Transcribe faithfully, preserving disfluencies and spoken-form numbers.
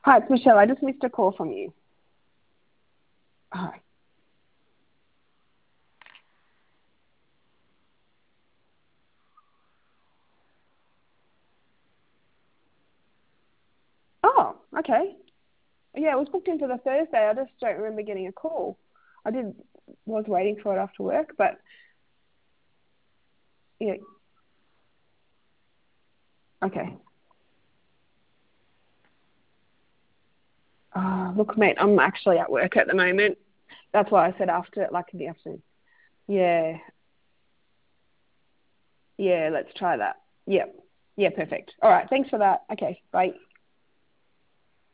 Hi, it's Michelle. I just missed a call from you. Hi. Oh, okay. Yeah, it was booked in for the Thursday. I just don't remember getting a call. I did was waiting for it after work, but yeah. Okay. Oh, look, mate, I'm actually at work at the moment. That's why I said after, like in the afternoon. Yeah. Yeah, let's try that. Yep. Yeah, perfect. All right. Thanks for that. Okay. Bye.